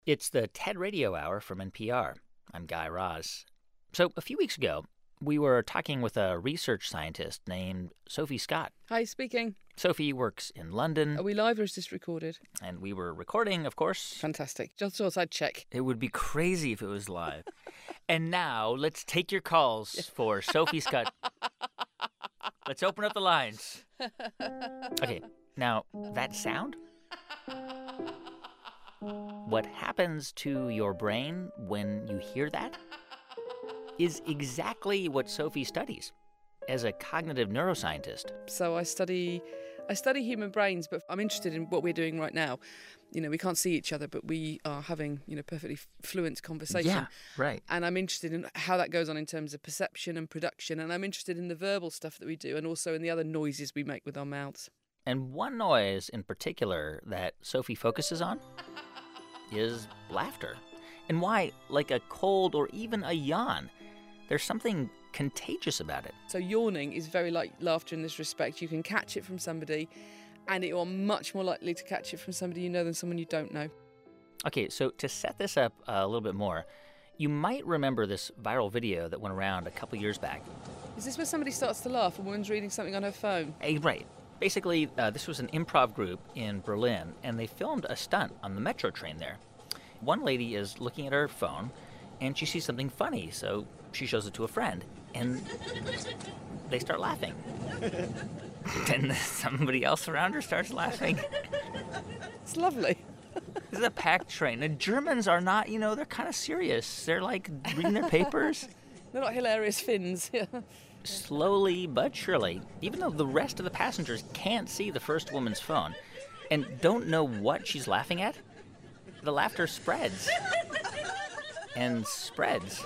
It's the TED Radio Hour from NPR. I'm Guy Raz. So a few weeks ago, we were talking with a research scientist named Sophie Scott. Hi, speaking. Sophie works in London. Are we live or is this recorded? And we were recording, of course. Fantastic. Just thought I'd check. It would be crazy if it was live. And now, let's take your calls for Sophie Scott. Let's open up the lines. Okay, now, that sound? What happens to your brain when you hear that is exactly what Sophie studies as a cognitive neuroscientist. So I study human brains, but I'm interested in what we're doing right now. You know, we can't see each other, but we are having, perfectly fluent conversation. Yeah, right. And I'm interested in how that goes on in terms of perception and production. And I'm interested in the verbal stuff that we do and also in the other noises we make with our mouths. And one noise in particular that Sophie focuses on is laughter. And why, like a cold or even a yawn, there's something contagious about it. So yawning is very like laughter in this respect. You can catch it from somebody, and you are much more likely to catch it from somebody you know than someone you don't know. Okay, so to set this up a little bit more, you might remember this viral video that went around a couple years back. Is this where somebody starts to laugh? A woman's reading something on her phone? Right. Basically, this was an improv group in Berlin, and they filmed a stunt on the metro train there. One lady is looking at her phone, and she sees something funny, so she shows it to a friend, and they start laughing. Then somebody else around her starts laughing. It's lovely. This is a packed train. The Germans are not, they're kind of serious. They're like reading their papers. They're not hilarious Finns. Slowly but surely, even though the rest of the passengers can't see the first woman's phone and don't know what she's laughing at, the laughter spreads and spreads.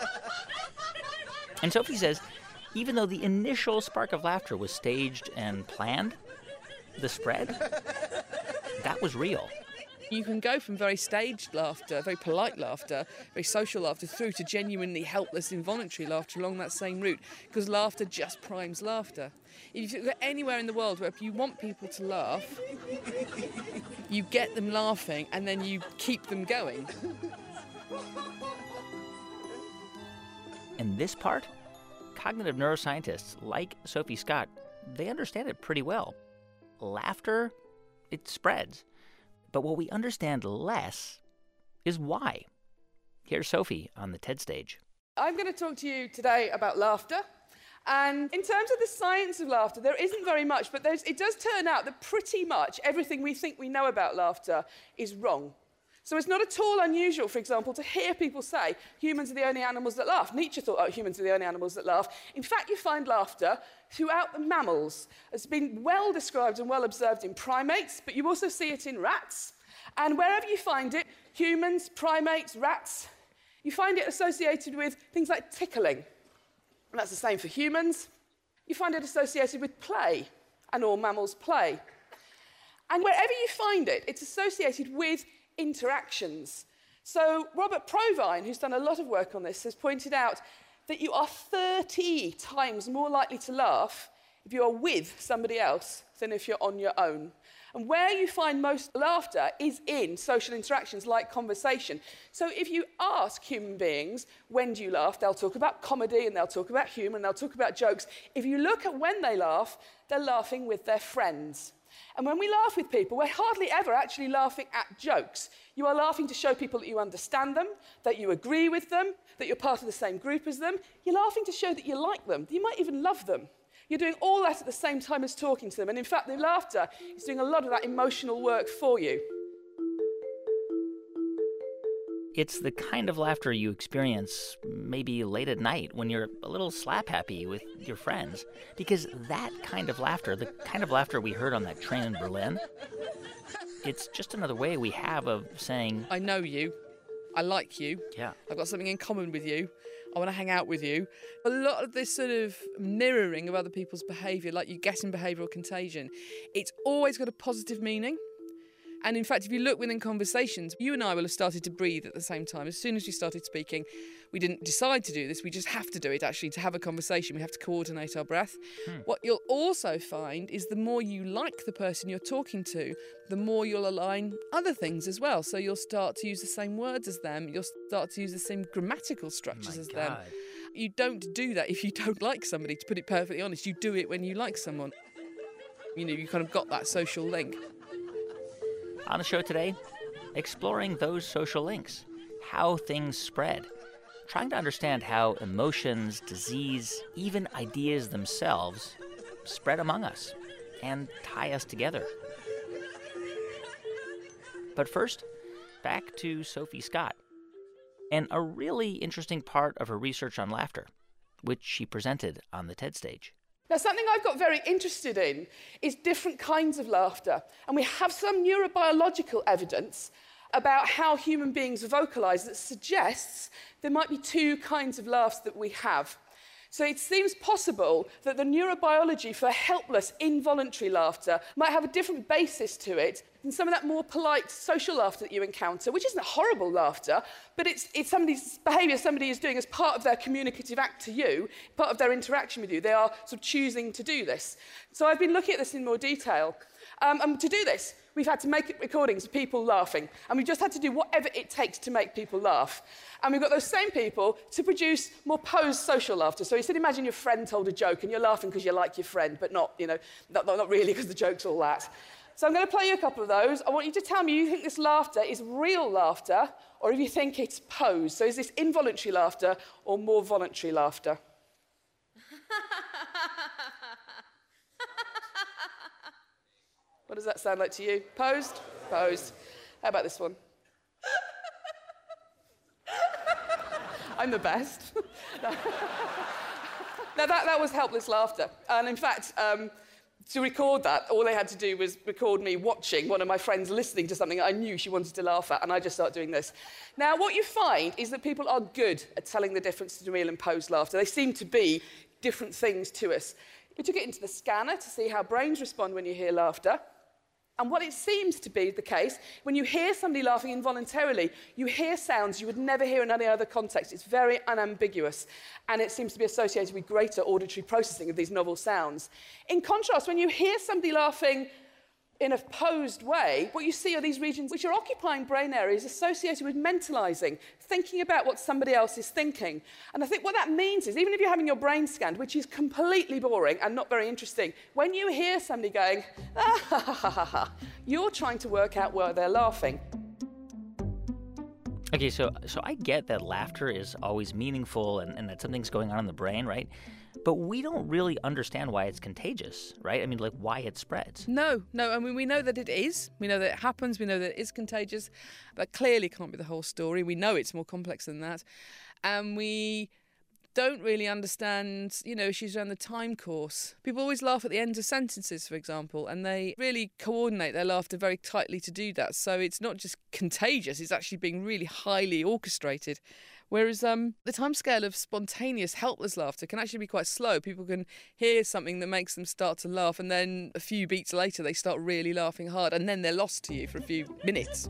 And Sophie says, even though the initial spark of laughter was staged and planned, the spread, that was real. You can go from very staged laughter, very polite laughter, very social laughter, through to genuinely helpless, involuntary laughter along that same route, because laughter just primes laughter. If you go anywhere in the world where if you want people to laugh, you get them laughing and then you keep them going. And this part, cognitive neuroscientists like Sophie Scott, they understand it pretty well. Laughter, it spreads. But what we understand less is why. Here's Sophie on the TED stage. I'm going to talk to you today about laughter. And in terms of the science of laughter, there isn't very much, but it does turn out that pretty much everything we think we know about laughter is wrong. So it's not at all unusual, for example, to hear people say humans are the only animals that laugh. Nietzsche thought, humans are the only animals that laugh. In fact, you find laughter throughout the mammals. It's been well described and well observed in primates, but you also see it in rats. And wherever you find it, humans, primates, rats, you find it associated with things like tickling. And that's the same for humans. You find it associated with play, and all mammals play. And wherever you find it, it's associated with interactions. So Robert Provine, who's done a lot of work on this, has pointed out that you are 30 times more likely to laugh if you are with somebody else than if you're on your own. And where you find most laughter is in social interactions like conversation. So if you ask human beings, when do you laugh? They'll talk about comedy and they'll talk about humour and they'll talk about jokes. If you look at when they laugh, they're laughing with their friends. And when we laugh with people, we're hardly ever actually laughing at jokes. You are laughing to show people that you understand them, that you agree with them, that you're part of the same group as them. You're laughing to show that you like them. You might even love them. You're doing all that at the same time as talking to them. And in fact, the laughter is doing a lot of that emotional work for you. It's the kind of laughter you experience maybe late at night when you're a little slap-happy with your friends. Because that kind of laughter, the kind of laughter we heard on that train in Berlin, it's just another way we have of saying, I know you. I like you. Yeah. I've got something in common with you. I want to hang out with you. A lot of this sort of mirroring of other people's behaviour, like you get in behavioural contagion, it's always got a positive meaning. And in fact, if you look within conversations, you and I will have started to breathe at the same time. As soon as we started speaking, we didn't decide to do this. We just have to do it, actually, to have a conversation. We have to coordinate our breath. What you'll also find is the more you like the person you're talking to, the more you'll align other things as well. So you'll start to use the same words as them. You'll start to use the same grammatical structures as them. You don't do that if you don't like somebody, to put it perfectly honest. You do it when you like someone. You know, you kind of got that social link. On the show today, exploring those social links, how things spread, trying to understand how emotions, disease, even ideas themselves spread among us and tie us together. But first, back to Sophie Scott and a really interesting part of her research on laughter, which she presented on the TED stage. Now, something I've got very interested in is different kinds of laughter. And we have some neurobiological evidence about how human beings vocalise that suggests there might be two kinds of laughs that we have. So it seems possible that the neurobiology for helpless, involuntary laughter might have a different basis to it than some of that more polite social laughter that you encounter, which isn't horrible laughter, but it's somebody's behaviour somebody is doing as part of their communicative act to you, part of their interaction with you. They are sort of choosing to do this. So I've been looking at this in more detail. And to do this, we've had to make recordings of people laughing, and we've just had to do whatever it takes to make people laugh. And we've got those same people to produce more posed social laughter. So you said, imagine your friend told a joke, and you're laughing because you like your friend, but not really because the joke's all that. So I'm going to play you a couple of those. I want you to tell me if you think this laughter is real laughter, or if you think it's posed. So is this involuntary laughter or more voluntary laughter? What does that sound like to you? Posed? Posed. How about this one? I'm the best. Now, that was helpless laughter. And in fact, to record that, all they had to do was record me watching one of my friends listening to something I knew she wanted to laugh at, and I just started doing this. Now, what you find is that people are good at telling the difference between real and posed laughter. They seem to be different things to us. We took it into the scanner to see how brains respond when you hear laughter. And what it seems to be the case, when you hear somebody laughing involuntarily, you hear sounds you would never hear in any other context. It's very unambiguous, and it seems to be associated with greater auditory processing of these novel sounds. In contrast, when you hear somebody laughing in a posed way, what you see are these regions which are occupying brain areas associated with mentalising, thinking about what somebody else is thinking. And I think what that means is, even if you're having your brain scanned, which is completely boring and not very interesting, when you hear somebody going, ah, ha, ha, ha, ha, you're trying to work out where they're laughing. Okay, so I get that laughter is always meaningful and that something's going on in the brain, right? But we don't really understand why it's contagious, right? I mean, like, why it spreads. No. I mean, we know that it is. We know that it happens. We know that it is contagious. But clearly can't be the whole story. We know it's more complex than that. And we don't really understand, issues around the time course. People always laugh at the ends of sentences, for example, and they really coordinate their laughter very tightly to do that. So it's not just contagious, it's actually being really highly orchestrated. Whereas the timescale of spontaneous, helpless laughter can actually be quite slow. People can hear something that makes them start to laugh, and then a few beats later they start really laughing hard, and then they're lost to you for a few minutes.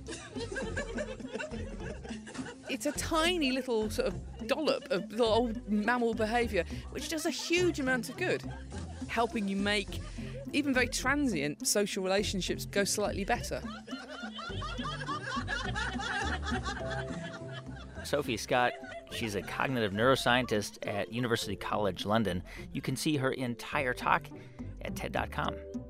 It's a tiny little sort of dollop of little old mammal behaviour, which does a huge amount of good, helping you make even very transient social relationships go slightly better. Sophie Scott, she's a cognitive neuroscientist at University College London. You can see her entire talk at TED.com.